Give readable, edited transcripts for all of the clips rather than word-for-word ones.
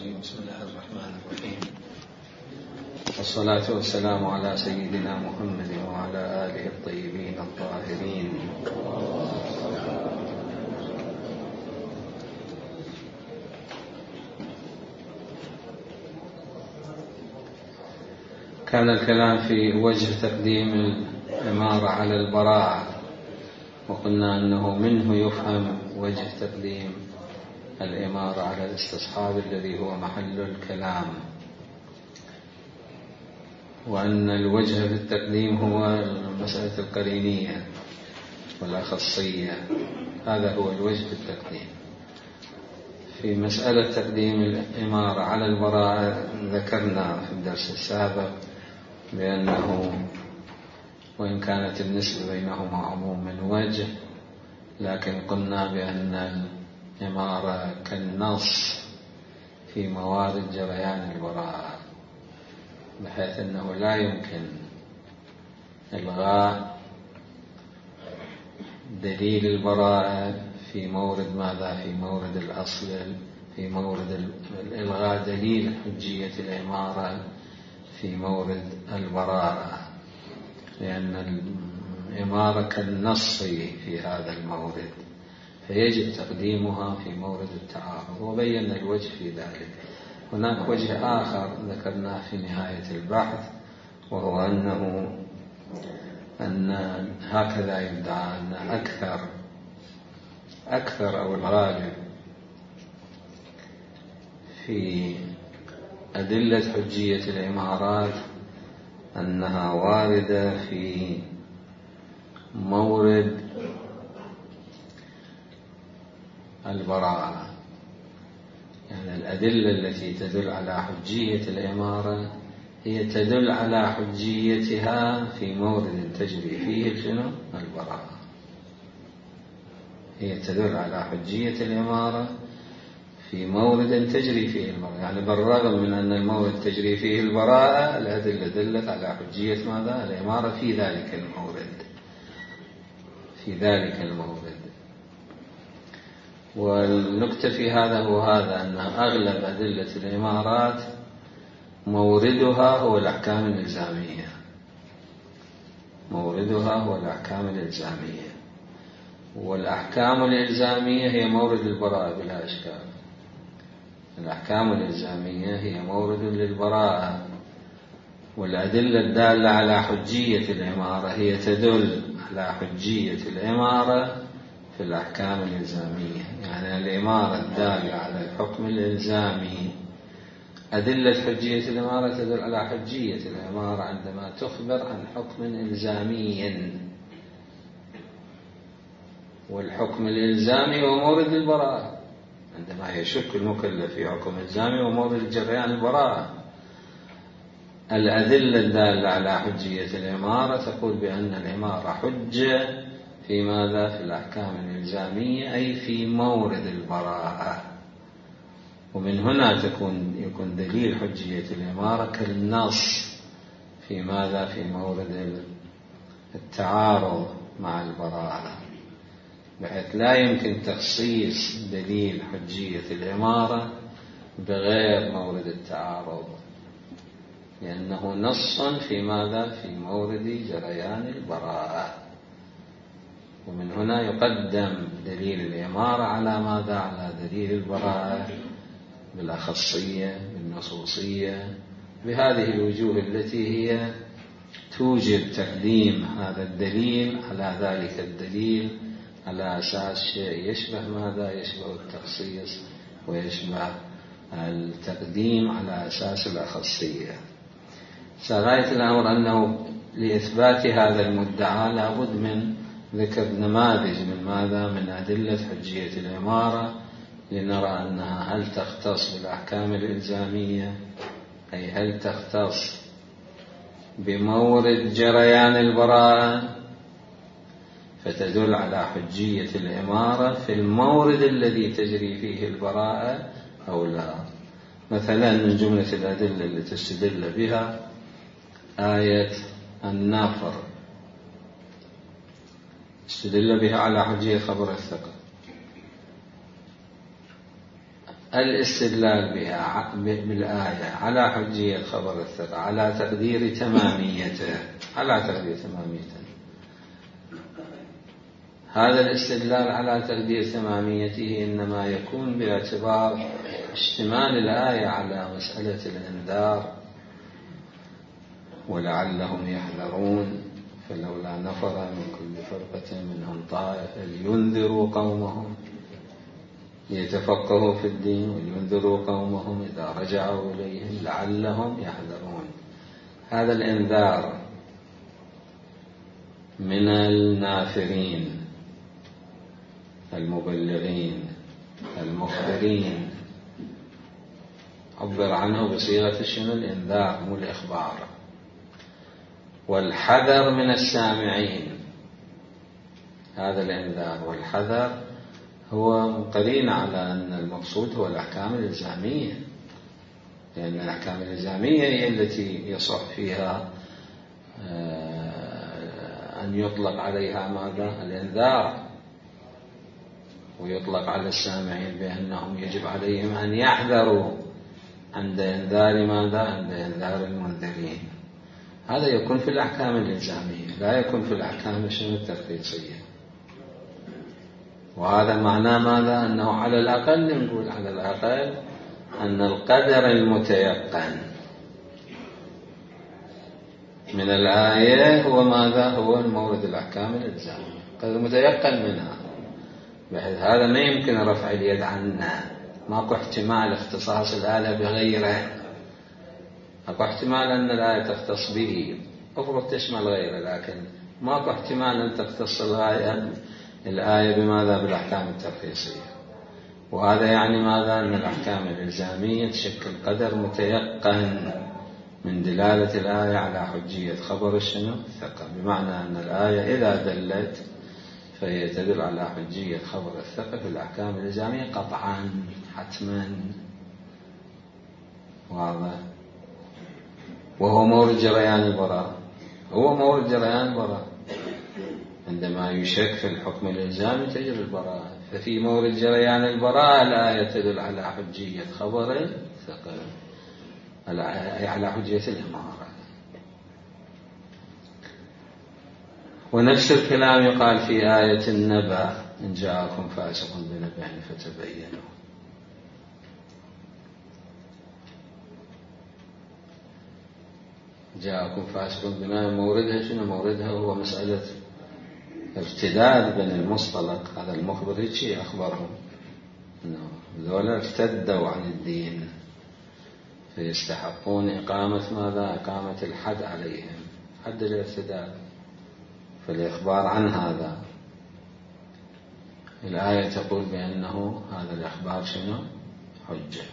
الرجيم. بسم الله الرحمن الرحيم، والصلاة والسلام على سيدنا محمد وعلى آله الطيبين الطاهرين. كان الكلام في وجه تقديم الإمارة على البراءة، وقلنا أنه منه يفهم وجه تقديم الإمارة على الاستصحاب الذي هو محل الكلام، وأن الوجه في التقديم هو مسألة القرينية والأخصية، هذا هو الوجه في التقديم. في مسألة تقديم الإمارة على البراءة ذكرنا في الدرس السابق بأنه وإن كانت النسبة بينهما عموم من وجه، لكن قلنا بأن الإمارة كالنص في موارد جريان البراءة، بحيث أنه لا يمكن إلغاء دليل البراءة في مورد ماذا؟ في مورد الأصل، في مورد الإلغاء دليل حجية الإمارة في مورد البراءة، لأن الإمارة كالنص في هذا المورد، فيجب تقديمها في مورد التعارض، وبين الوجه في ذلك. هناك وجه آخر ذكرناه في نهاية البحث، وهو أن هكذا يدعى أن أكثر أو الغالب في أدلة حجية الإمارات أنها واردة في مورد البراءة، يعني الأدلة التي تدل على حجية الإمارة هي تدل على حجيتها في مورد تجري فيه البراءة، هي تدل على حجية الإمارة في مورد تجري فيه البراءة، يعني بالرغم من أن المورد تجري فيه البراءة الأدلة دلت على حجية ماذا؟ الإمارة في ذلك المورد. والنكتة في هذا هو هذا، أن أغلب أدلة الإمارات موردها هو الأحكام الإلزامية، والأحكام الإلزامية هي مورد البراءة بلا إشكال. الأحكام الإلزامية هي مورد للبراءة، والأدلة الدالة على حجية الإمارة هي تدل على حجية الإمارة في الأحكام الإلزامية، يعني الإمارة الدالة على الحكم الإلزامي، أدلة حجية الإمارة تدل على حجية الإمارة عندما تخبر عن حكم إلزامي، والحكم الإلزامي هو مورد البراءة، عندما يشك المكلف في حكم إلزامي ومورد جريان البراءة. الأدلة الدالة على حجية الإمارة تقول بأن الإمارة حجة في ماذا؟ في الأحكام الإلزامية، أي في مورد البراءة، ومن هنا يكون دليل حجية الإمارة كالنص في ماذا؟ في مورد التعارض مع البراءة، بحيث لا يمكن تخصيص دليل حجية الإمارة بغير مورد التعارض، لأنه نص في ماذا؟ في مورد جريان البراءة. ومن هنا يقدم دليل الإمارة على ماذا؟ على دليل البراءة بالأخصية بالنصوصية، بهذه الوجوه التي هي توجب تقديم هذا الدليل على ذلك الدليل على أساس شيء يشبه ماذا؟ يشبه التخصيص ويشبه التقديم على أساس الأخصية. غاية الأمر أنه لإثبات هذا المدعى لابد من ذكر نماذج من ماذا؟ من أدلة حجية الإمارة، لنرى أنها هل تختص بالأحكام الإلزامية، أي هل تختص بمورد جريان البراءة فتدل على حجية الإمارة في المورد الذي تجري فيه البراءة أو لا. مثلا من جملة الأدلة التي تستدل بها آية النافر، استدل بها على حجية خبر الثقة. الاستدلال بها بالآية على حجية خبر الثقة على تقدير تماميته، هذا الاستدلال على تقدير تماميته إنما يكون باعتبار اشتمال الآية على مسألة الإنذار ولعلهم يحذرون، فلولا نفر من كل فرقة منهم طائفة لينذروا قومهم يتفقهوا في الدين ولينذروا قومهم إذا رجعوا إليهم لعلهم يحذرون. هذا الإنذار من النافرين المبلغين المخبرين، عبر عنه بصيغة شنو؟ الإنذار مو الإخبار. والحذر من السامعين، هذا الإنذار والحذر هو قرين على أن المقصود هو الأحكام الإلزامية، لأن الأحكام الإلزامية هي التي يصح فيها أن يطلق عليها ماذا؟ الإنذار، ويطلق على السامعين بأنهم يجب عليهم أن يحذروا عند إنذار ماذا؟ عند إنذار المنذرين. هذا يكون في الأحكام الإلزامية، لا يكون في الأحكام الترخيصية. وهذا معناه ماذا؟ أنه على الأقل نقول على الأقل أن القدر المتيقن من الآية هو ماذا؟ هو المورد الأحكام الإلزامية، قدر متيقن منها، بحيث هذا ما يمكن رفع اليد عنه، ماكو احتمال اختصاص الآية بغيره، ماكو احتمال أن الآية تختص به، أفرض تشمل غيره، لكن ماكو احتمال أن تختص الآية بماذا؟ بالأحكام الترخيصية. وهذا يعني ماذا؟ أن الأحكام الإلزامية تشكل قدر متيقن من دلالة الآية على حجية خبر الشنو؟ الثقة، بمعنى أن الآية إذا دلت فهي تدل على حجية خبر الثقة في الأحكام الإلزامية قطعا حتما، واضح. وهو مورد جريان البراءة، هو مورد جريان البراءة، عندما يشك في الحكم الإلزامي تجري البراءة، ففي مورد جريان البراءة الآية تدل على حجية خبر الثقة، على حجية الإمارة. ونفس الكلام يقال في آية النبأ: إن جاءكم فاسق بنبأ فتبينوا. جاءكم فاسق بنبأ، موردها شنو؟ موردها هو مسألة ارتداد بين المصطلق، هذا المخبر شيء أخبرهم ذولا ارتدوا عن الدين فيستحقون إقامة ماذا؟ إقامة الحد عليهم، حد الارتداد، فالإخبار عن هذا الآية تقول بأنه هذا الإخبار شنو؟ حجة،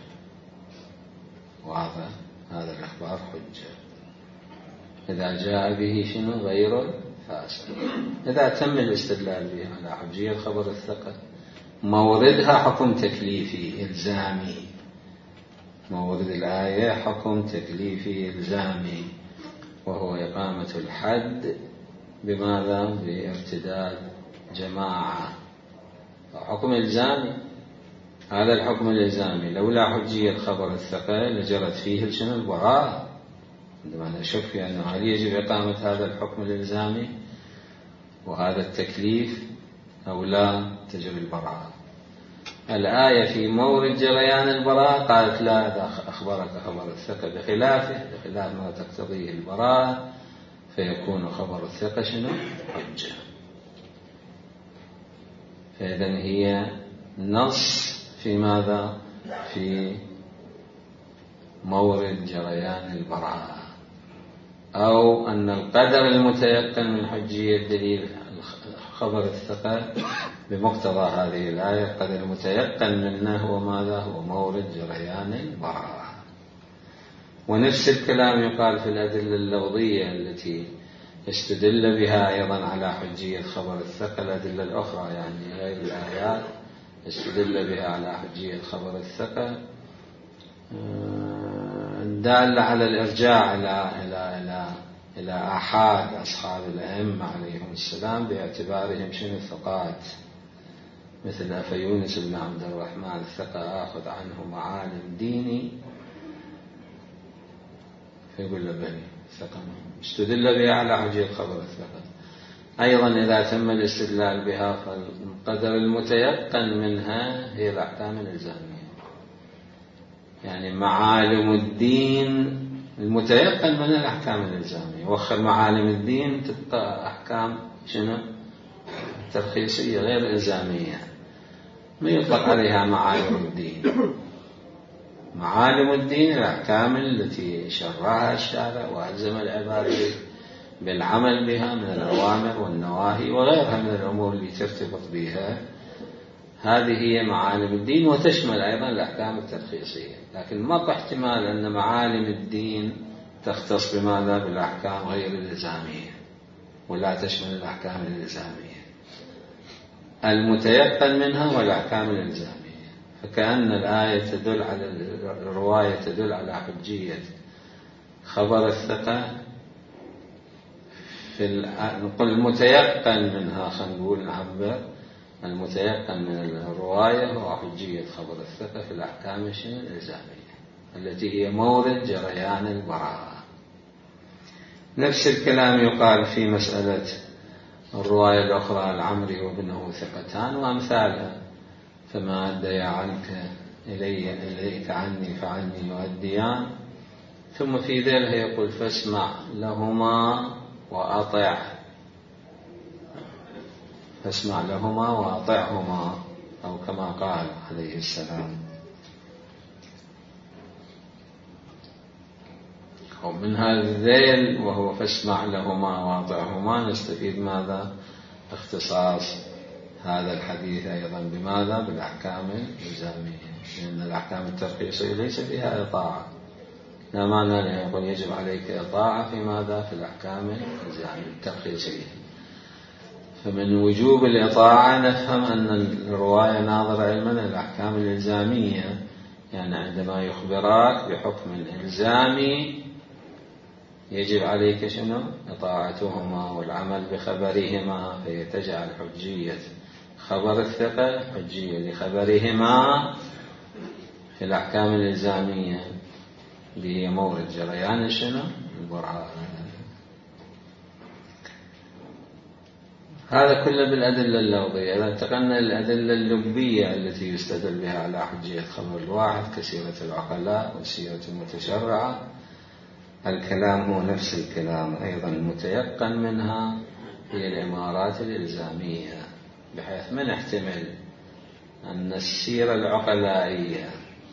وهذا الإخبار حجة إذا جاء به شنو؟ غير فاسق. إذا تم الاستدلال به على حجية خبر الثقة، موردها حكم تكليفي إلزامي، مورد الآية حكم تكليفي إلزامي، وهو إقامة الحد بماذا؟ بارتداد جماعة، حكم إلزامي. هذا الحكم الإلزامي لولا حجية خبر الثقة لجرت فيه شنو؟ البراءة، عندما نشك في أنه هل يجب إقامة هذا الحكم الإلزامي وهذا التكليف أو لا، تجري البراءة. الآية في مورد جريان البراءة قالت لا، إذا أخبرك خبر الثقة بخلاف ما تقتضيه البراءة فيكون خبر الثقة شنو؟ حجة. فإذن هي نص في ماذا؟ في مورد جريان البراءة، أو أن القدر المتيقن من حجية دليل خبر الثقة بمقتضى هذه الآية، القدر المتيقن منه هو ماذا؟ هو مورد جريان البراءة. ونفس الكلام يقال في الأدلة اللفظية التي يستدل بها أيضا على حجية خبر الثقة، الأدلة الأخرى يعني غير الآيات يستدل بها على حجية خبر الثقة، دالة على الإرجاع إلى آحاد أصحاب الأئمة عليهم السلام باعتبارهم شنو؟ ثقات، مثل أفيونس بن عبد الرحمن الثقة آخذ عنه معالم ديني، فيقول له بني ثقة استدل بها على حجية خبر الثقة. أيضا إذا تم الاستدلال بها فالقدر المتيقن منها هي الأحكام الإلزامية، يعني معالم الدين المتيقن من الأحكام الإلزامية. وخر معالم الدين تبقى أحكام شنو؟ ترخيصية غير إلزامية، ما يطلق عليها معالم الدين. معالم الدين الأحكام التي شرعها الشارع وألزم العباد بالعمل بها من الأوامر والنواهي وغيرها من الأمور اللي ترتبط بها، هذه هي معالم الدين، وتشمل أيضا الأحكام الترخيصية. لكن ما احتمال أن معالم الدين تختص بماذا؟ بالأحكام غير الإلزامية ولا تشمل الأحكام الإلزامية. المتيقن منها والأحكام الإلزامية. فكأن الآية تدل على الرواية تدل على حجية خبر الثقة نقول المتيقن منها، خلينا نقول نعبر المتيقن من الرواية هو حجية خبر الثقة في الأحكام الإلزامية التي هي مورد جريان البراءة. نفس الكلام يقال في مسألة الرواية الأخرى العمري وابنه ثقتان وأمثالها، فما أدي عنك إليك عني فعني يؤديان. ثم في ذلك يقول فاسمع لهما وأطع، فاسمع لهما وأطعهما، أو كما قال عليه السلام. ومن هذا الذيل وهو فاسمع لهما وأطعهما نستفيد ماذا؟ اختصاص هذا الحديث أيضا بماذا؟ بالأحكام الإلزامية، لأن الأحكام الترخيصية ليس فيها إطاعة، لا معنى أن يقول يجب عليك إطاعة في ماذا؟ في الأحكام الترخيصية. فمن وجوب الإطاعة نفهم أن الرواية ناظرة علما الأحكام الإلزامية، يعني عندما يخبراك بحكم إلزامي يجب عليك شنو؟ إطاعتهما والعمل بخبرهما، فيتجعل حجية خبر الثقة حجية لخبرهما في الأحكام الإلزامية اللي هي مورد جريان شنو؟ البراءة. هذا كله بالأدلة اللفظية. إذا انتقلنا للأدلة اللبية التي يستدل بها على حجية خبر الواحد كسيرة العقلاء وسيرة المتشرعة، الكلام هو نفس الكلام أيضا. المتيقن منها هي الإمارات الإلزامية، بحيث ما نحتمل أن السيرة العقلائية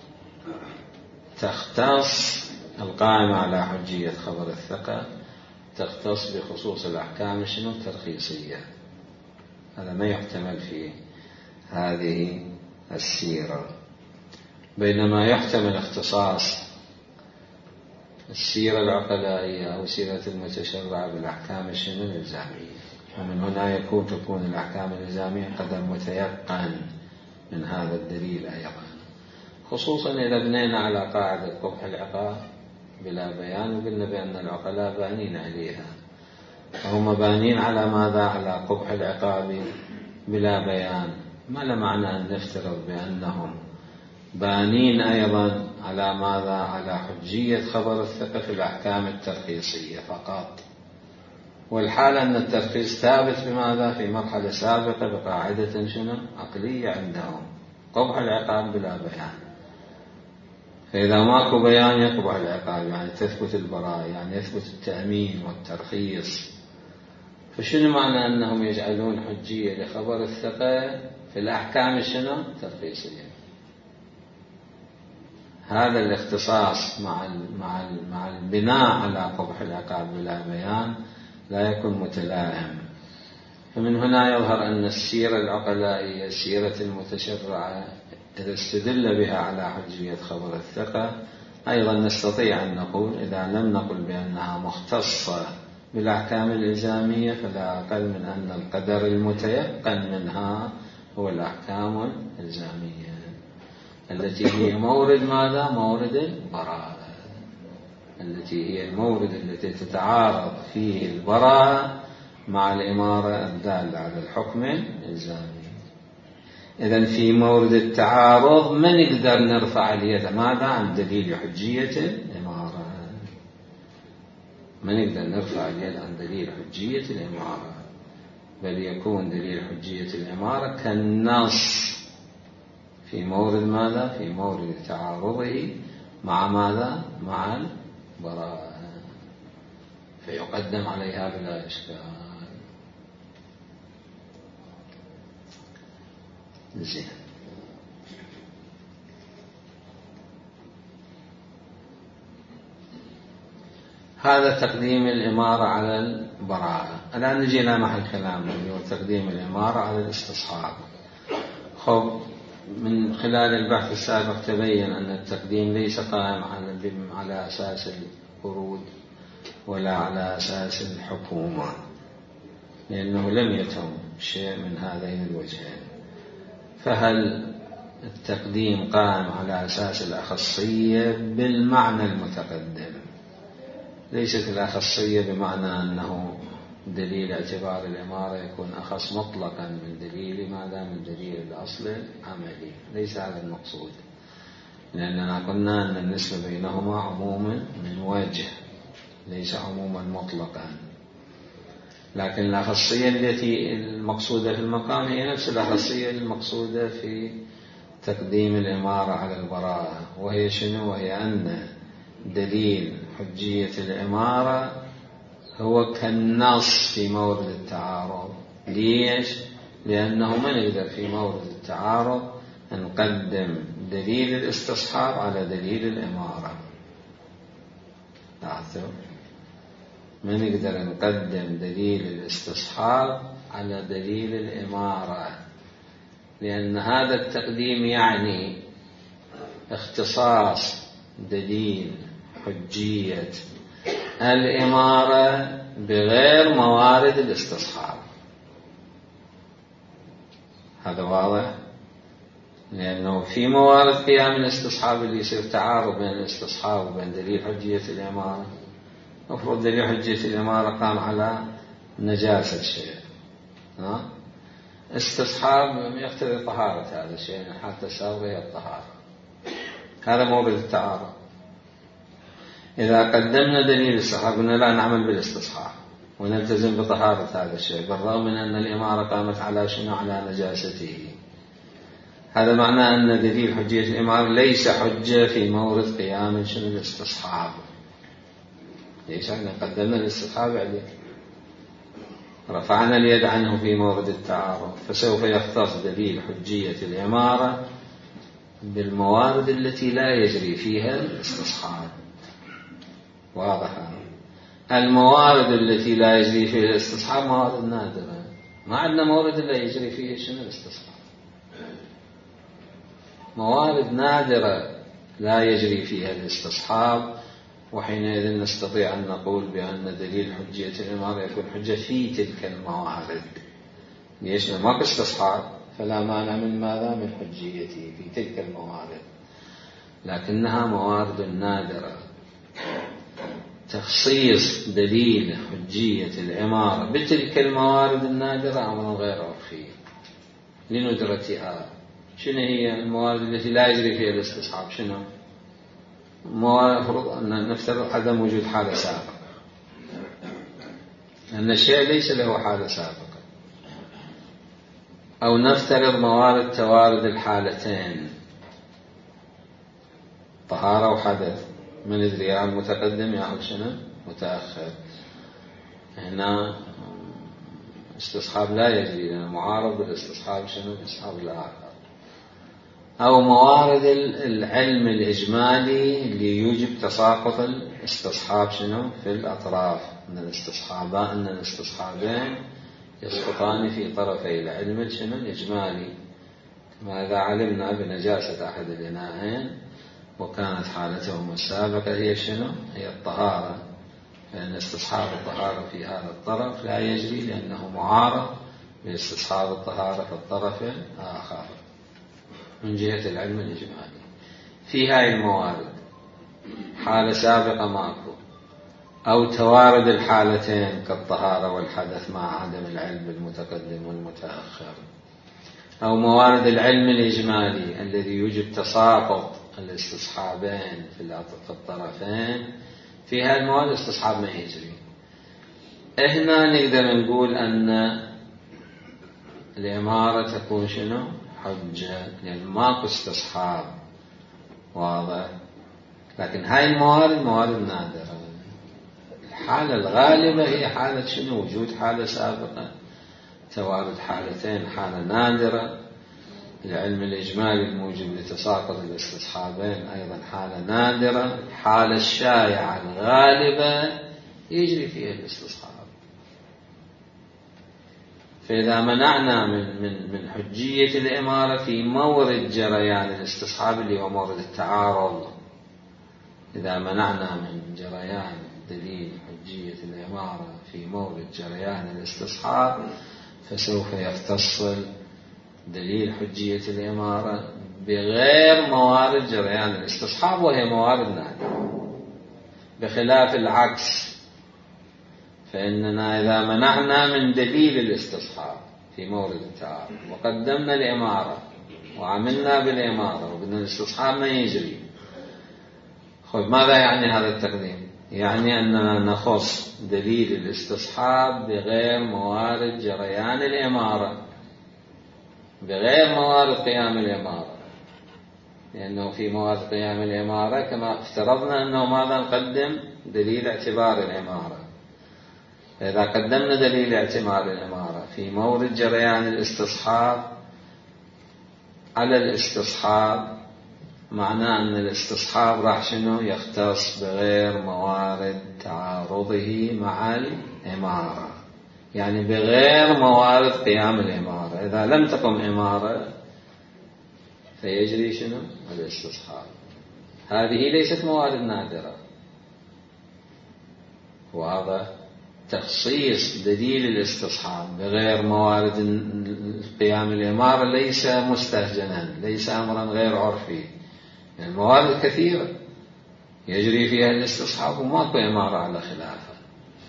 تختص القائمة على حجية خبر الثقة تختص بخصوص الأحكام شنو؟ الترخيصية. هذا ما يحتمل في هذه السيرة، بينما يحتمل اختصاص السيرة العقلائية أو سيرة المتشرعة بالأحكام شنو؟ الإلزامية. ومن هنا تكون الأحكام الإلزامية قدر متيقن من هذا الدليل أيضا، خصوصا إذا بنينا على قاعدة قبح العقاب بلا بيان، وقلنا بأن العقلاء بانين عليها، فهم بانين على ماذا؟ على قبح العقاب بلا بيان. ما له معنى أن نفترض بأنهم بانين أيضا على ماذا؟ على حجية خبر الثقة في الأحكام الترخيصية فقط، والحال أن الترخيص ثابت بماذا؟ في مرحلة سابقة بقاعدة شنو؟ عقلية عندهم، قبح العقاب بلا بيان. فإذا ماكو بيان يقبح العقاب، يعني تثبت البراءة، يعني يثبت التأمين والترخيص. فشنو معنى أنهم يجعلون حجية لخبر الثقة في الأحكام شنو؟ ترخيصية؟ هذا الاختصاص مع البناء على قبح العقاب بلا بيان لا يكون متلائم. فمن هنا يظهر أن السيرة العقلائية سيرة المتشرعة إذا استدل بها على حجية خبر الثقة أيضا نستطيع أن نقول، إذا لم نقل بأنها مختصة بالأحكام الإلزامية، فلا أقل من أن القدر المتيقن منها هو الأحكام الإلزامية التي هي مورد ماذا؟ مورد البراءة، التي هي المورد التي تتعارض فيه البراءة مع الإمارة الدالة على الحكم الإلزامي. إذن في مورد التعارض ما نقدر نرفع اليد، ماذا؟ عن دليل حجية الإمارة. ما نقدر نرفع اليد عن دليل حجية الإمارة، بل يكون دليل حجية الإمارة كالنص في مورد ماذا؟ في مورد تعارضه مع ماذا؟ مع البراءة، فيقدم عليها بلا إشكال. زين. هذا تقديم الإمارة على البراءة. الآن نجي إلى محل كلامنا، هو تقديم الإمارة على الاستصحاب. خب، من خلال البحث السابق تبين أن التقديم ليس قائم على أساس الفروض ولا على أساس الحكومة، لأنه لم يتم شيء من هذين الوجهين. فهل التقديم قائم على أساس الأخصية بالمعنى المتقدم؟ ليست الأخصية بمعنى أنه دليل اعتبار الإمارة يكون أخص مطلقا من دليل ماذا؟ من دليل الأصل العملي، ليس هذا المقصود، لأننا قلنا أن النسبة بينهما عموما من وجه، ليس عموما مطلقا. لكن الأخصية التي المقصودة في المقام هي نفس الأخصية المقصودة في تقديم الإمارة على البراءة، وهي شنو؟ وهي أن دليل حجية الإمارة هو كالنص في مورد التعارض. ليش؟ لأنه ما نقدر في مورد التعارض نقدم دليل الاستصحاب على دليل الإمارة. لاحظوا، ما نقدر نقدم دليل الاستصحاب على دليل الإمارة، لأن هذا التقديم يعني اختصاص دليل حجية الإمارة بغير موارد الاستصحاب. هذا واضح؟ لأنه في موارد قيام الاستصحاب اللي يصير تعارض بين الاستصحاب وبين دليل حجية الإمارة. مفروض دليل حجية الإمارة قام على نجاسة شيء، استصحاب يقتضي طهارة هذا الشيء، حتى سابقه هي الطهارة. هذا مورد التعارض. إذا قدمنا دليل الاستصحاب قلنا لا نعمل بالاستصحاب ونلتزم بطهارة هذا الشيء، بالرغم من أن الإمارة قامت على شنو؟ على نجاسته. هذا معناه أن دليل حجية الإمارة ليس حجة في مورد قيام شنو؟ الاستصحاب. ليش؟ احنا قدمنا الاستصحاب عليه، رفعنا اليد عنه في مورد التعارض، فسوف يختص دليل حجية الإمارة بالموارد التي لا يجري فيها الاستصحاب. واضح؟ الموارد التي لا يجري فيها الاستصحاب موارد نادرة، ما عندنا مورد لا يجري فيه شنو؟ الاستصحاب. موارد نادرة لا يجري فيها الاستصحاب، وحينئذ نستطيع أن نقول بأن دليل حجية الإمارة يكون حجة في تلك الموارد. ليش؟ ما استصحاب، فلا مانع من ماذا؟ من حجيته في تلك الموارد، لكنها موارد نادرة. تخصيص دليل حجية الإمارة بتلك الموارد النادرة أمر غير عرفي لندرتها. شنو هي الموارد التي لا يجري فيها الاستصحاب؟ شنو؟ المفروض أن نفترض عدم وجود حالة سابقة، أن الشيء ليس له حالة سابقة، أو نفترض موارد توارد الحالتين، طهارة وحدث. من ندري يا المتقدم يا شنو؟ متأخر. هنا استصحاب لا يجري، لأن معارض بالاستصحاب شنو؟ الاستصحاب الآخر. أو موارد العلم الإجمالي اللي يوجب تساقط الاستصحاب شنو؟ في الأطراف، أن الاستصحابين يسقطان في طرفي العلم شنو؟ الإجمالي. ماذا علمنا بنجاسة أحد الإناءين وكانت حالتهما السابقة هي شنو؟ هي الطهارة، لأن استصحاب الطهارة في هذا الطرف لا يجري، لأنه معارض باستصحاب الطهارة في الطرف الآخر من جهة العلم الإجمالي. في هاي الموارد حالة سابقة ماكو، أو توارد الحالتين كالطهارة والحدث مع عدم العلم المتقدم والمتأخر. أو موارد العلم الإجمالي الذي يوجب تساقط الاستصحابين في الطرفين، في هذه المواد الاستصحاب ما يجري. هنا نقدر نقول أن الإمارة تكون شنو؟ حجة، لأن ماكو استصحاب واضح. لكن هاي الموارد موارد نادرة. الحالة الغالبة هي حالة شنو؟ وجود حالة سابقة، توارد حالتين، حالة نادرة. العلم الإجمالي الموجب لتساقط الاستصحابين أيضا حالة نادرة. الحالة الشائعة الغالبة يجري فيها الاستصحاب. فإذا منعنا من حجية الإمارة في مورد جريان الاستصحاب اللي هو مورد التعارض، إذا منعنا من جريان دليل حجية الإمارة في مورد جريان الاستصحاب، فسوف يتصل دليل حجية الإمارة بغير موارد جريان الاستصحاب، وهي موارد نادرة. بخلاف العكس، فإننا إذا منعنا من دليل الاستصحاب في مورد التعارض وقدمنا الإمارة وعملنا بالإمارة وقلنا الاستصحاب ما يجري، ماذا يعني هذا التقديم؟ يعني أننا نخص دليل الاستصحاب بغير موارد جريان الإمارة، بغير موارد قيام الإمارة، لأنه في موارد قيام الإمارة كما افترضنا أنه ماذا نقدم؟ دليل اعتبار الإمارة. فإذا قدمنا دليل اعتبار الإمارة في مورد جريان الاستصحاب على الاستصحاب، معناه أن الاستصحاب راح شنو؟ يختص بغير موارد تعارضه مع الإمارة، يعني بغير موارد قيام الإمارة. إذا لم تقم إمارة فيجري شنو؟ الاستصحاب. هذه ليست موارد نادرة. وهذا تخصيص دليل الاستصحاب بغير موارد قيام الإمارة ليس مستهجنا، ليس أمرا غير عرفي. الموارد كثيرة يجري فيها الاستصحاب وماكو إمارة على خلافها.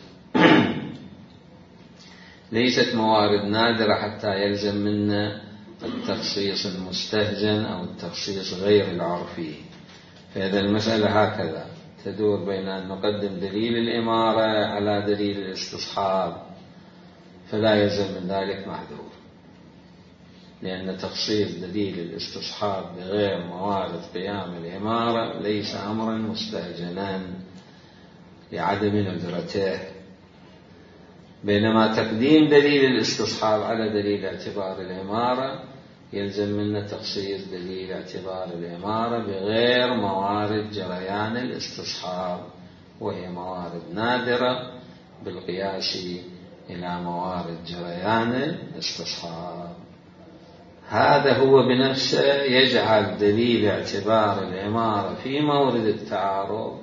ليست موارد نادرة حتى يلزم منا التخصيص المستهجن أو التخصيص غير العرفي. فإذا المسألة هكذا تدور بين أن نقدم دليل الإمارة على دليل الاستصحاب، فلا يلزم من ذلك محذور، لأن تخصيص دليل الاستصحاب بغير موارد قيام الإمارة ليس أمرا مستهجنا لعدم ندرته. بينما تقديم دليل الاستصحاب على دليل اعتبار الإمارة يلزم منا تخصيص دليل اعتبار الإمارة بغير موارد جريان الاستصحاب، وهي موارد نادرة بالقياس إلى موارد جريان الاستصحاب. هذا هو بنفسه يجعل دليل اعتبار الإمارة في مورد التعارض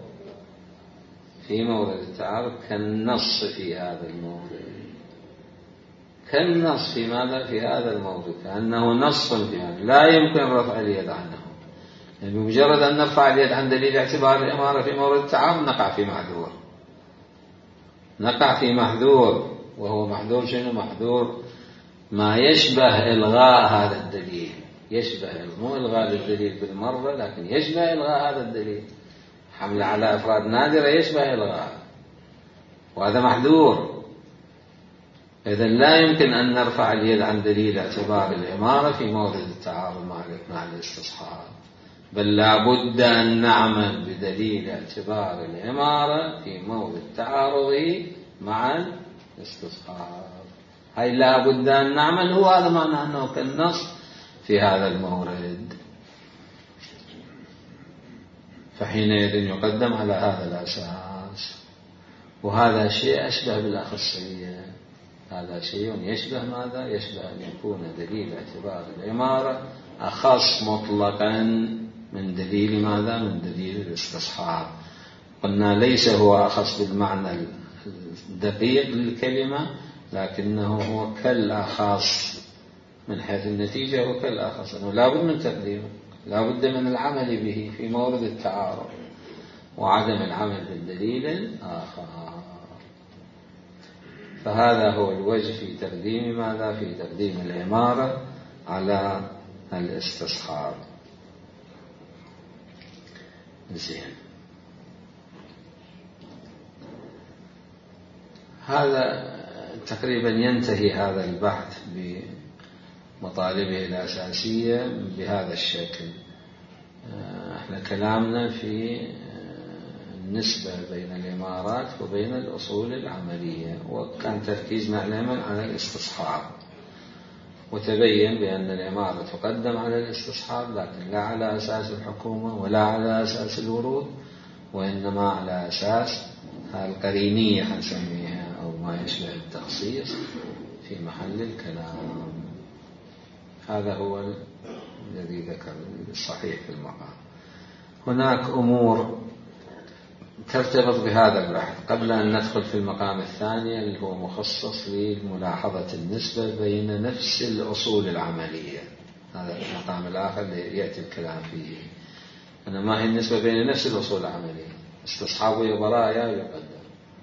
كالنص في هذا المورد، كالنص في ماذا؟ في هذا المورد، كأنه نص في هذا، لا يمكن رفع اليد عنه. يعني بمجرد أن نرفع اليد عن دليل اعتبار الإمارة في مورد التعارض نقع في محذور، وهو محذور شنو؟ محذور ما يشبه إلغاء هذا الدليل، يشبه مو إلغاء الدليل بالمرة، لكن يشبه إلغاء هذا الدليل. حمل على أفراد نادرة يشبه إلغاء، وهذا محذور. إذن لا يمكن أن نرفع اليد عن دليل اعتبار الإمارة في مورد التعارض مع الاستصحاب، بل لا بد أن نعمل بدليل اعتبار الإمارة في مورد تعارضه مع الاستصحاب. هاي لا بد أن نعمل، هو هذا معنى أنه كالنص في هذا المورد، فحينئذ يقدم على هذا الأساس. وهذا شيء أشبه بالأخصية، هذا شيء يشبه ماذا؟ يشبه أن يكون دليل اعتبار الإمارة أخص مطلقا من دليل ماذا؟ من دليل الاستصحاب. قلنا ليس هو أخص بالمعنى الدقيق للكلمة، لكنه هو كالأخص من حيث النتيجة، هو كالأخص، أنه لا بد من تقديمه، لا بد من العمل به في مورد التعارض وعدم العمل بالدليل الآخر. فهذا هو الوجه في تقديم ماذا؟ في تقديم الإمارة على الاستصحاب. زين، هذا تقريبا ينتهي هذا البحث بمطالبه الأساسية بهذا الشكل. احنا كلامنا في النسبة بين الإمارات وبين الأصول العملية، وكان تركيزنا دائما على الاستصحاب، وتبين بأن الإمارة تقدم على الاستصحاب، لكن لا على أساس الحكومة ولا على أساس الورود، وإنما على أساس القرينية حنسميها أو ما يشبه التخصيص في محل الكلام. هذا هو الذي ذكر الصحيح في المقام. هناك أمور ترتبط بهذا البحث قبل أن ندخل في المقام الثاني اللي هو مخصص لملاحظة النسبة بين نفس الأصول العملية. هذا المقام الآخر اللي يأتي الكلام فيه، أن ما هي النسبة بين نفس الأصول العملية. استصحابية براءة يقدم،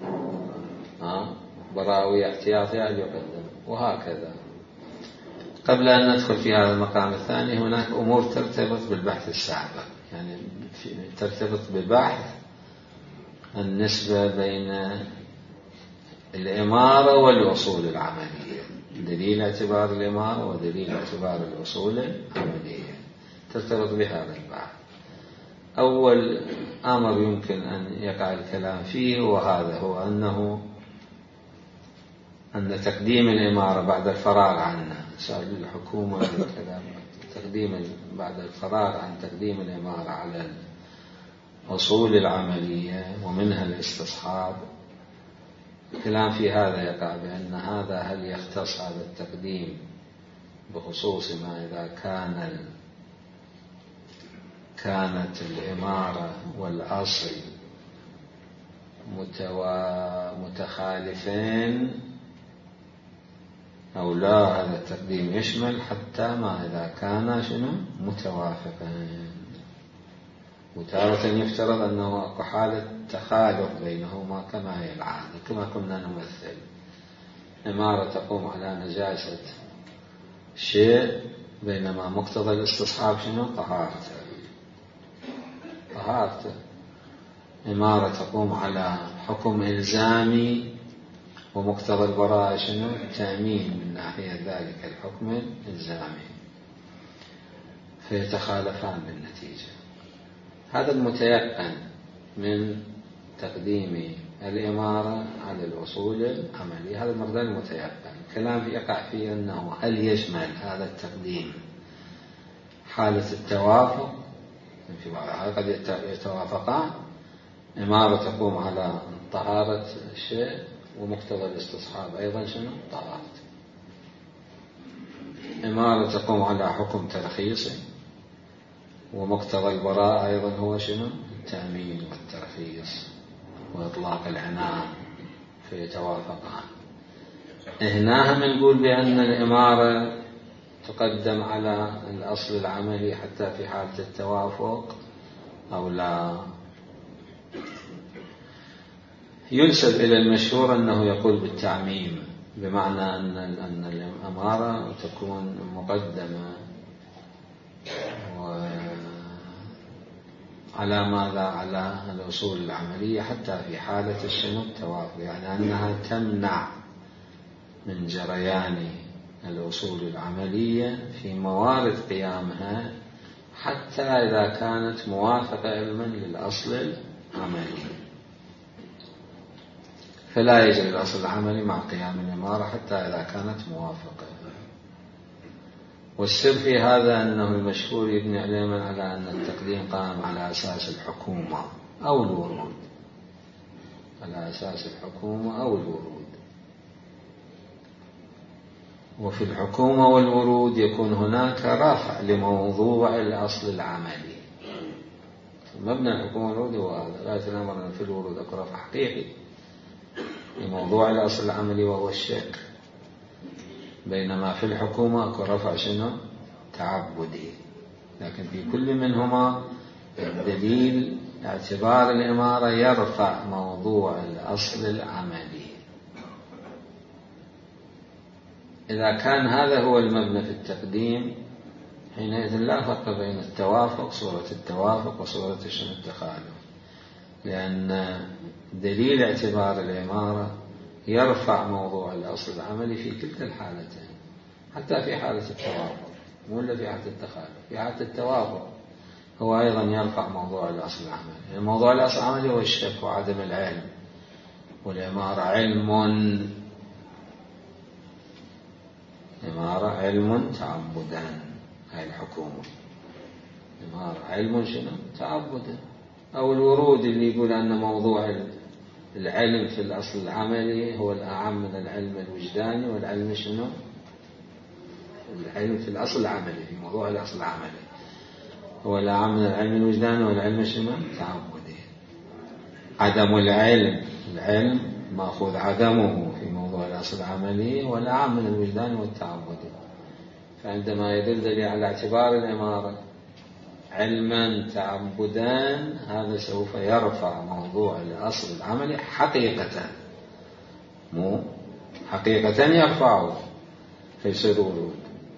براوي احتياطية يقدم، وهكذا. قبل أن ندخل في هذا المقام الثاني هناك أمور ترتبط بالبحث السابق، يعني ترتبط ببحث النسبة بين الإمارة والأصول العملية، دليل اعتبار الإمارة ودليل اعتبار الأصول العملية، ترتبط بهذا البحث. أول أمر يمكن أن يقع الكلام فيه وهذا هو أن تقديم الإمارة بعد الفراغ عنها، سؤال الحكومة الكلام تقديم بعد الفراغ عن تقديم الإمارة على الأصول العملية ومنها الاستصحاب، الكلام في هذا يقع بأن هذا هل يختص هذا التقديم بخصوص ما إذا كانت الإمارة والأصل متخالفين أو لا. هذا التقديم يشمل حتى ما إذا كان متوافقين، وتارة يفترض أنه حالة تخالف بينهما كما هي العادة، كما كنا نمثل إمارة تقوم على نجاسة شيء بينما مقتضى الاستصحاب طهارته. إمارة تقوم على حكم إلزامي ومقتضى البراءة تأمين من ناحية ذلك الحكم الإلزامي، فيتخالفان بالنتيجة. هذا المتيقن من تقديم الإمارة على الأصول العملية، هذا المقدار المتيقن. الكلام يقع فيه أنه هل يشمل هذا التقديم حالة التوافق، في بعضها قد يتوافقان، إمارة تقوم على طهارة الشيء ومقتضى الاستصحاب أيضا طهارته، إمارة تقوم على حكم ترخيص ومقتضى البراءة أيضا هو التأمين والترخيص وإطلاق العنان، فيتوافقان. هنا هم نقول بأن الإمارة تقدم على الأصل العملي حتى في حالة التوافق أو لا. ينسب إلى المشهور أنه يقول بالتعميم، بمعنى أن الإمارة تكون مقدمة على ماذا؟ على الأصول العملية حتى في حالة التوافق، يعني أنها تمنع من جريان الأصول العملية في موارد قيامها حتى إذا كانت موافقة علما للأصل العملي، فلا يجري الأصل العملي مع قيام الإمارة حتى إذا كانت موافقة. والسر في هذا أنه المشهور يبني علما على أن التقديم قام على أساس الحكومة أو الورود، على أساس الحكومة أو الورود. وفي الحكومة والورود يكون هناك رفع لموضوع الأصل العملي. مبنى الحكومة والورود هو هذا، لا يتنامر في الورود أكو رفع حقيقي لموضوع الأصل العملي وهو الشك، بينما في الحكومة أكو رفع تعبدي. لكن في كل منهما الدليل اعتبار الإمارة يرفع موضوع الأصل العملي. إذا كان هذا هو المبنى في التقديم حينئذ لا فرق بين التوافق، صورة التوافق، وصورة التخالف، لأن دليل اعتبار العمارة يرفع موضوع الأصل العملي في كلتا الحالتين، حتى في حالة التوافق، مو إلا في حالة التخالف. في حالة التوافق هو أيضا يرفع موضوع الأصل العملي، يعني موضوع الأصل العملي هو الشك وعدم العلم، والعمارة علم تعبدا، هاي الحكومة عمارة علم شنو تعبدا. أو الورود اللي يقول أن موضوع العلم في الأصل العملي هو الأعم من العلم الوجداني، والعلم شنو العلم في الأصل العملي، في موضوع الأصل العملي هو الأعم من العلم الوجداني، والعلم شنو تعبدي. عدم العلم مأخوذ عدمه في موضوع الأصل العملي، والأعم من الوجدان والتعبدي. فعندما يدل دليل على اعتبار العمارة علما تعبدان، هذا سوف يرفع موضوع الأصل العملي حقيقة، مو حقيقة يرفعه فيصير ورود.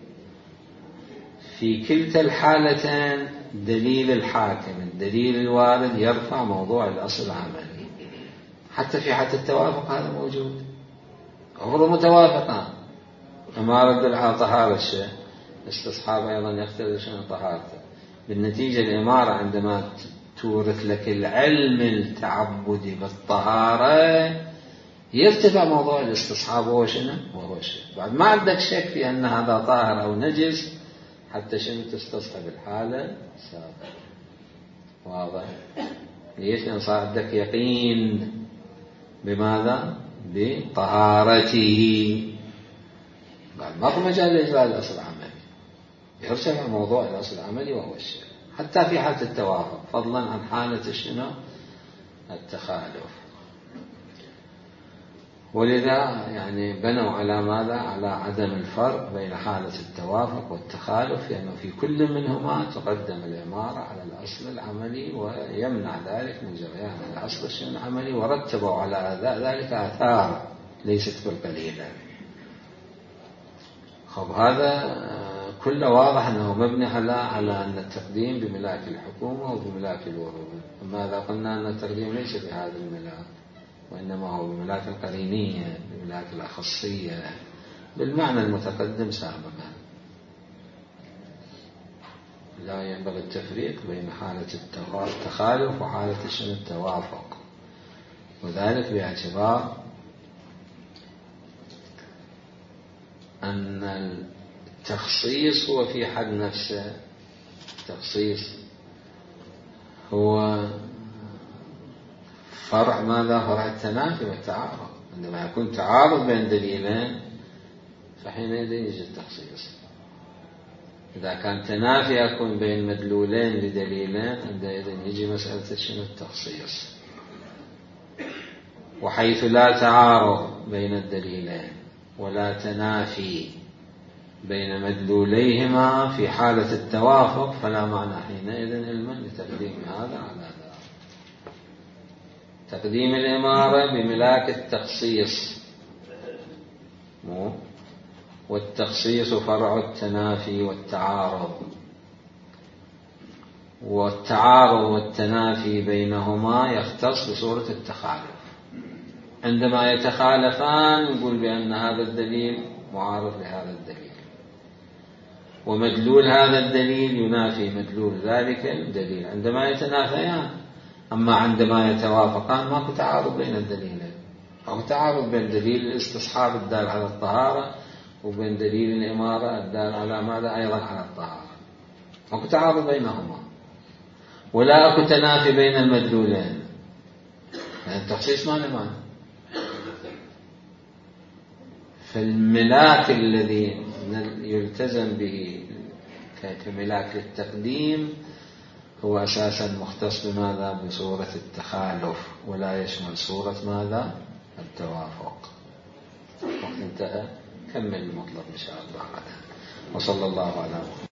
في كلتا الحالتين دليل الحاكم، الدليل الوارد يرفع موضوع الأصل العملي. حتى في حالة التوافق هذا موجود، غير متوافقان. عمارة تدل على طهارة الشيء، استصحاب أيضا يختلف شنو طهارته. بالنتيجة العمارة عندما تورث لك العلم التعبدي بالطهارة يرتفع موضوع الاستصحاب وهو شنو وهو الشيء. بعد ما عندك شك في أن هذا طاهر أو نجس حتى شنو تستصحب الحالة السابقة. واضح؟ ليش؟ لأن صار عندك يقين بماذا؟ بطهارته. بعد ماكو مجال لإجراء الأصل العملي، يرتفع موضوع الأصل العملي وهو الشيء، حتى في حالة التوافق، فضلا عن حالة شنو التخالف. ولذا يعني بنوا على ماذا؟ على عدم الفرق بين حالة التوافق والتخالف، لأنه في كل منهما تقدم العمارة على الأصل العملي ويمنع ذلك من جريان الأصل العملي، ورتبوا على ذلك آثار ليست بالقليلة. خب هذا كله واضح أنه مبني على أن التقديم بملاك الحكومة وبملاك الورود. أما إذا قلنا أن التقديم ليس بهذا الملاك، وإنما هو بملاك القرينية، بملاك الأخصية، بالمعنى المتقدم سابقا، لا ينبغي التفريق بين حالة التخالف وحالة التوافق، وذلك باعتبار أن التخصيص هو في حد نفسه، التخصيص هو فرع ماذا؟ فرع التنافي والتعارض. عندما يكون تعارض بين دليلين فحينئذ يجي التخصيص. إذا كان تنافي يكون بين مدلولين لدليلين عندئذ يجي مسألة شنو التخصيص. وحيث لا تعارض بين الدليلين ولا تنافي بين مدلوليهما في حالة التوافق فلا معنى حينئذ علما لتقديم هذا على ذا. تقديم الإمارة بملاك التخصيص، والتخصيص فرع التنافي والتعارض، والتعارض والتنافي بينهما يختص بصورة التخالف. عندما يتخالفان نقول بأن هذا الدليل معارض لهذا الدليل، ومدلول هذا الدليل ينافي مدلول ذلك الدليل عندما يتنافيان. أما عندما يتوافقان ماكو تعارض بين الدليلين، أو تعارض بين دليل الاستصحاب الدال على الطهارة وبين دليل الإمارة الدال على ماذا؟ أيضا على الطهارة. ماكو تعارض بينهما، ولا أكو تنافي بين المدلولين، يعني التخصيص ما نمان. فالملاك الذي يلتزم به كملاك للتقديم هو أساسا مختص بماذا؟ بصورة التخالف، ولا يشمل صورة ماذا؟ التوافق. وقت انتهى، كمل المطلب إن شاء الله. وصلى الله على محمد.